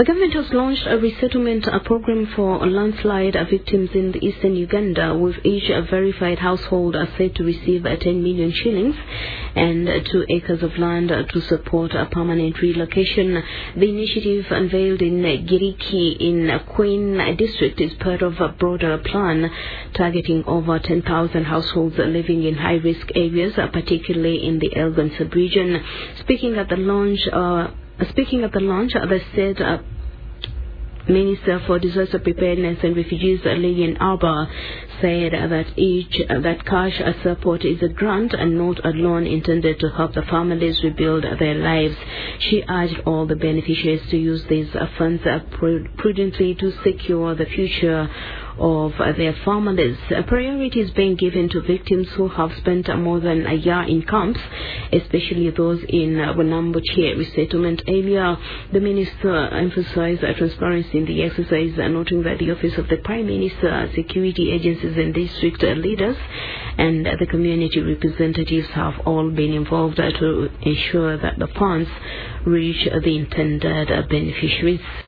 The government has launched a resettlement program for landslide victims in eastern Uganda, with each verified household said to receive 10 million shillings and 2 acres of land to support a permanent relocation. The initiative, unveiled in Giriki in Queen District, is part of a broader plan targeting over 10,000 households living in high-risk areas, particularly in the Elgon sub-region. Speaking at the launch, the said Minister for Disaster Preparedness and Refugees, Lillian Arbour, said that cash support is a grant and not a loan intended to help the families rebuild their lives. She urged all the beneficiaries to use these funds prudently to secure the future of their families. Priority is being given to victims who have spent more than a year in camps, especially those in Wanamboche resettlement area. The minister emphasized transparency in the exercise, noting that the Office of the Prime Minister, security agencies and district leaders and the community representatives have all been involved to ensure that the funds reach the intended beneficiaries.